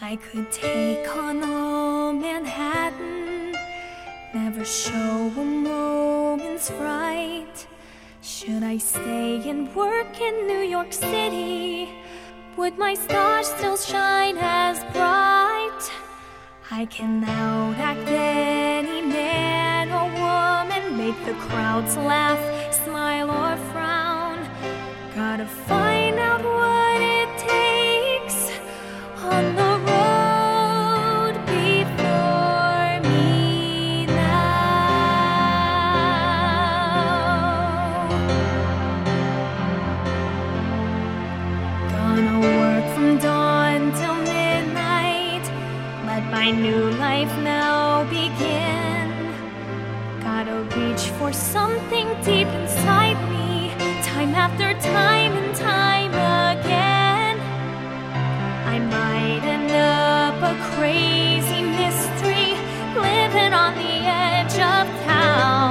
I could take on all Manhattan, never show a moment's fright. Should I stay and work in New York City, would my stars still shine as bright? I can outact any man or woman, make the crowds laugh, smile or frown. Gotta find out what it takes on the road before me now. Gonna work from dawn till midnight, let my new life now begin. Gotta reach for something deep inside me, time after time and time again. I might end up a crazy mystery, living on the edge of town.